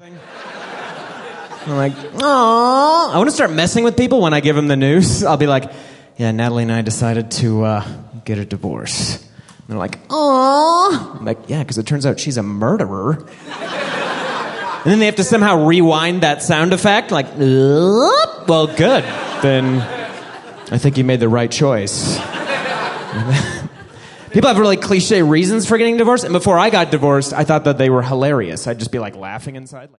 I'm like, oh. I want to start messing with people when I give them the news. I'll be like, yeah, Natalie and I decided to get a divorce. And they're like, oh. I'm like, yeah, because it turns out she's a murderer. And then they have to somehow rewind that sound effect, like, well, good. Then I think you made the right choice. People have really cliche reasons for getting divorced, and before I got divorced, I thought that they were hilarious. I'd just be like laughing inside.